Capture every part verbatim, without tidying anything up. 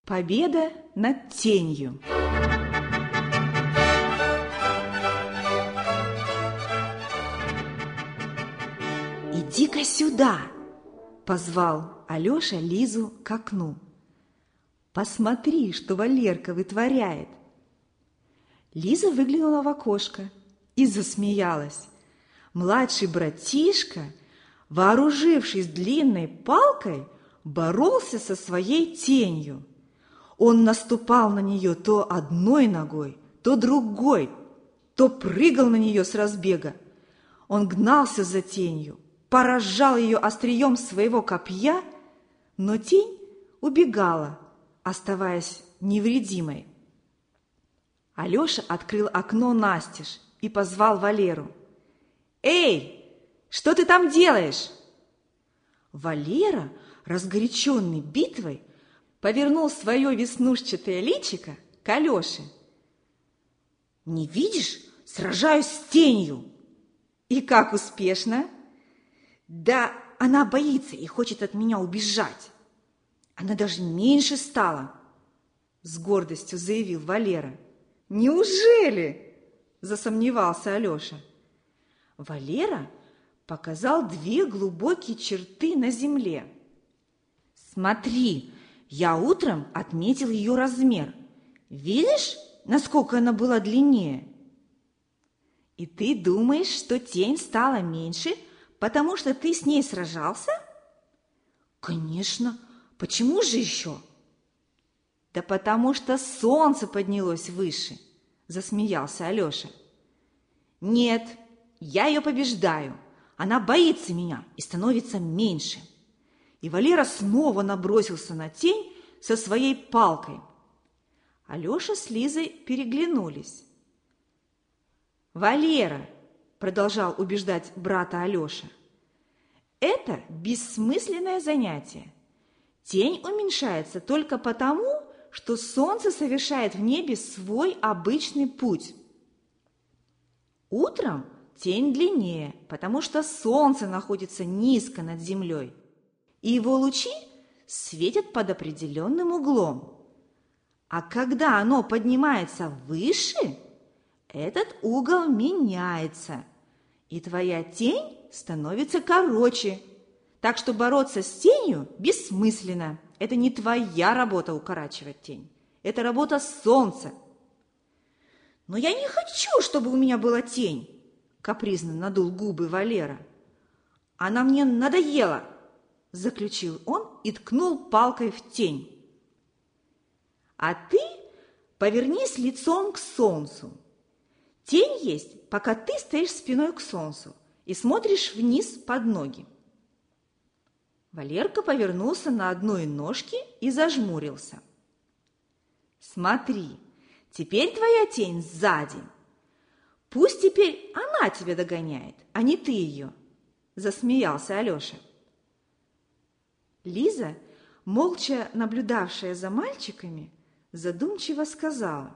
Победа над тенью. «Иди-ка сюда!» – позвал Алеша Лизу к окну. «Посмотри, что Валерка вытворяет!» Лиза выглянула в окошко и засмеялась. Младший братишка, вооружившись длинной палкой, боролся со своей тенью. Он наступал на нее то одной ногой, то другой, то прыгал на нее с разбега. Он гнался за тенью, поражал ее острием своего копья, но тень убегала, оставаясь невредимой. Алеша открыл окно настежь и позвал Валеру. «Эй, что ты там делаешь?» Валера, разгоряченный битвой, повернул свое веснушчатое личико к Алёше. «Не видишь? Сражаюсь с тенью!» «И как успешно?» «Да она боится и хочет от меня убежать. Она даже меньше стала», — с гордостью заявил Валера. «Неужели?» — засомневался Алеша. Валера показал две глубокие черты на земле. «Смотри, я утром отметил ее размер. Видишь, насколько она была длиннее? И ты думаешь, что тень стала меньше, потому что ты с ней сражался?» «Конечно. Почему же еще?» «Да потому что солнце поднялось выше», – засмеялся Алеша. «Нет, я ее побеждаю. Она боится меня и становится меньше». И Валера снова набросился на тень со своей палкой. Алеша с Лизой переглянулись. «Валера», – продолжал убеждать брата Алеша, – «это бессмысленное занятие. Тень уменьшается только потому, что солнце совершает в небе свой обычный путь. Утром тень длиннее, потому что солнце находится низко над землей, и его лучи светят под определенным углом. А когда оно поднимается выше, этот угол меняется, и твоя тень становится короче. Так что бороться с тенью бессмысленно. Это не твоя работа укорачивать тень. Это работа солнца». «Но я не хочу, чтобы у меня была тень», – капризно надул губы Валера. «Она мне надоела», – заключил он и ткнул палкой в тень. «А ты повернись лицом к солнцу. Тень есть, пока ты стоишь спиной к солнцу и смотришь вниз под ноги». Валерка повернулся на одной ножке и зажмурился. «Смотри, теперь твоя тень сзади. Пусть теперь она тебя догоняет, а не ты ее», – засмеялся Алеша. Лиза, молча наблюдавшая за мальчиками, задумчиво сказала: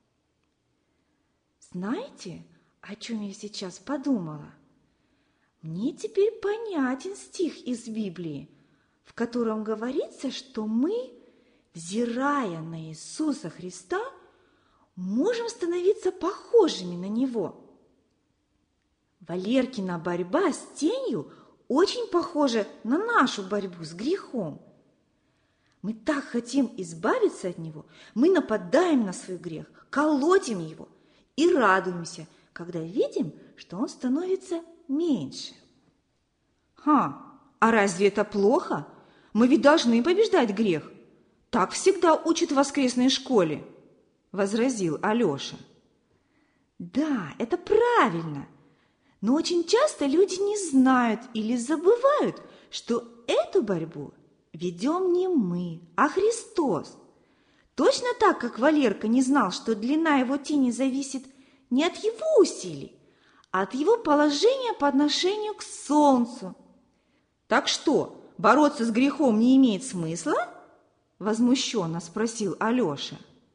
«Знаете, о чем я сейчас подумала? Мне теперь понятен стих из Библии, в котором говорится, что мы, взирая на Иисуса Христа, можем становиться похожими на Него. Валеркина борьба с тенью очень похожа на нашу борьбу с грехом. Мы так хотим избавиться от него, мы нападаем на свой грех, колотим его и радуемся, когда видим, что он становится меньше». «Ха, а разве это плохо? Мы ведь должны побеждать грех. Так всегда учат в воскресной школе», – возразил Алеша. «Да, это правильно, но очень часто люди не знают или забывают, что эту борьбу ведем не мы, а Христос. Точно так, как Валерка не знал, что длина его тени зависит не от его усилий, а от его положения по отношению к солнцу. Так что, бороться с грехом не имеет смысла?» – возмущенно спросил Алеша.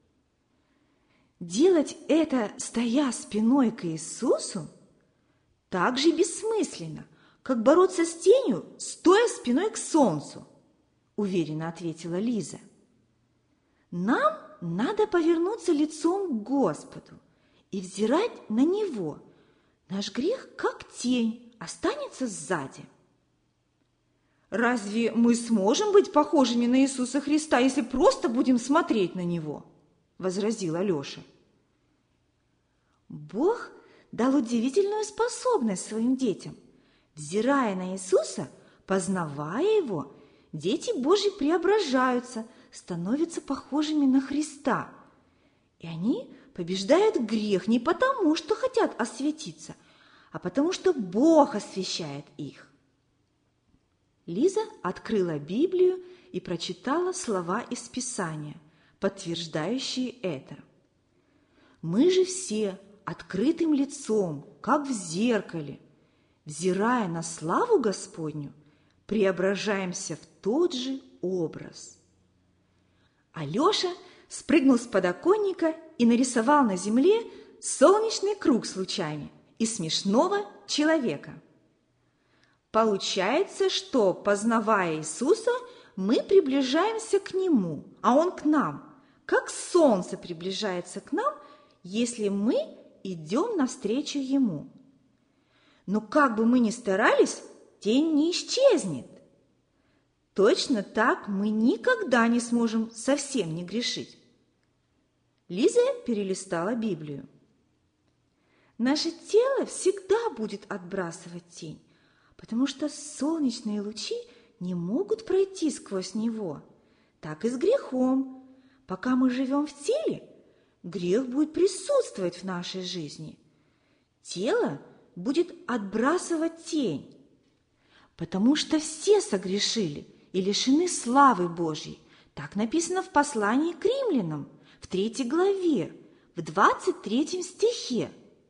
«Делать это, стоя спиной к Иисусу, так же бессмысленно, как бороться с тенью, стоя спиной к солнцу», – уверенно ответила Лиза. Нам надо повернуться лицом к Господу и взирать на Него. Наш грех, как тень, останется сзади. Разве мы сможем быть похожими на Иисуса Христа, если просто будем смотреть на Него? Возразил Алеша. Бог дал удивительную способность своим детям. Взирая на Иисуса, познавая Его, дети Божьи преображаются, становятся похожими на Христа. И они побеждают грех не потому, что хотят осветиться, а потому, что Бог освящает их. Лиза открыла Библию и прочитала слова из Писания, подтверждающие это. Мы же все открытым лицом, как в зеркале, взирая на славу Господню, преображаемся в тот же образ. Алеша спрыгнул с подоконника и нарисовал на земле солнечный круг с лучами и смешного человека. Получается, что, познавая Иисуса, мы приближаемся к Нему, а Он к нам, как солнце приближается к нам, если мы идем навстречу Ему. Но как бы мы ни старались, тень не исчезнет. Точно так мы никогда не сможем совсем не грешить. Лиза перелистала Библию. Наше тело всегда будет отбрасывать тень, потому что солнечные лучи не могут пройти сквозь него. Так и с грехом. Пока мы живем в теле, грех будет присутствовать в нашей жизни. Тело будет отбрасывать тень, потому что все согрешили и лишены славы Божьей. Так написано в послании к римлянам, в третьей главе, в двадцать третьем стихе.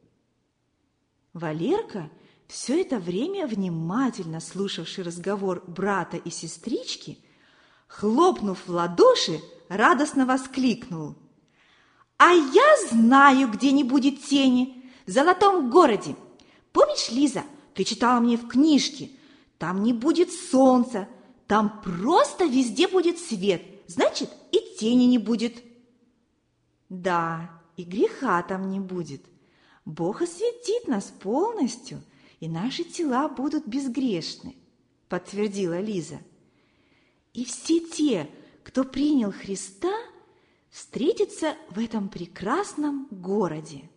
Валерка, все это время внимательно слушавший разговор брата и сестрички, хлопнув в ладоши, радостно воскликнул: «А я знаю, где не будет тени, в золотом городе. Помнишь, Лиза, ты читала мне в книжке, там не будет солнца, там просто везде будет свет, значит, и тени не будет». Да, и греха там не будет. Бог осветит нас полностью, и наши тела будут безгрешны, подтвердила Лиза. И все те, кто принял Христа, встретятся в этом прекрасном городе.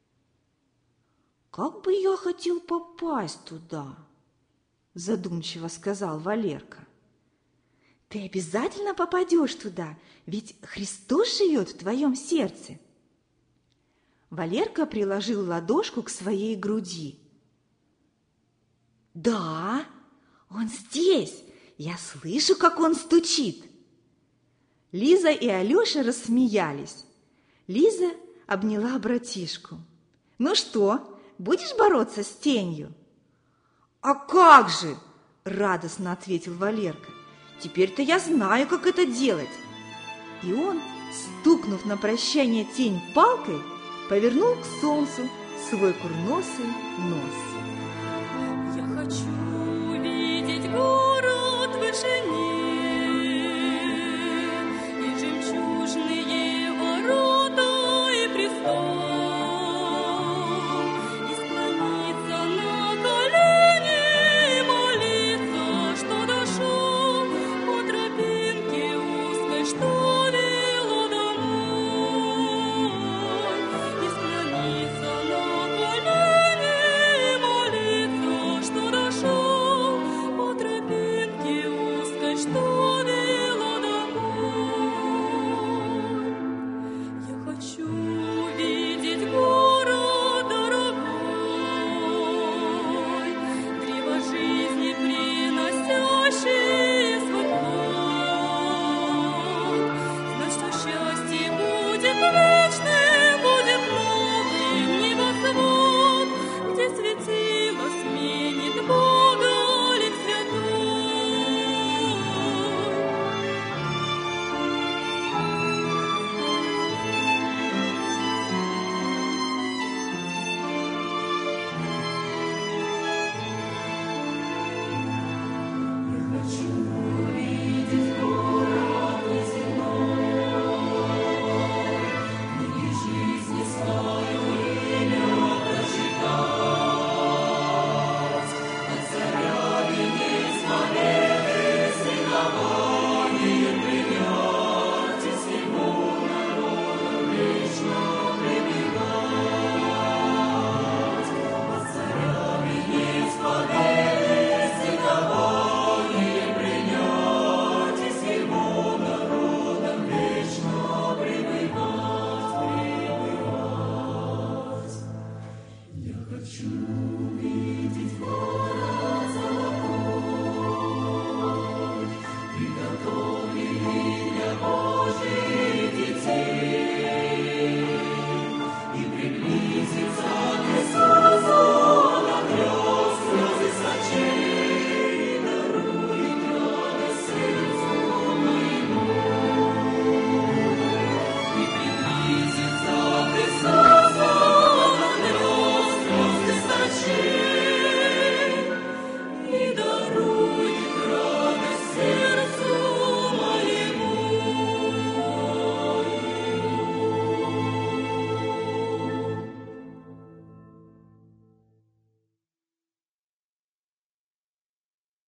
«Как бы я хотел попасть туда», – задумчиво сказал Валерка. «Ты обязательно попадешь туда, ведь Христос живет в твоем сердце». Валерка приложил ладошку к своей груди. «Да, он здесь, я слышу, как он стучит». Лиза и Алеша рассмеялись. Лиза обняла братишку. «Ну что, будешь бороться с тенью?» «А как же!» – радостно ответил Валерка. «Теперь-то я знаю, как это делать!» И он, стукнув на прощание тень палкой, повернул к солнцу свой курносый нос. Я хочу видеть город в вышине, и жемчужные ворота и престол, и склониться на колени и молиться, что дошел по тропинке узкой, что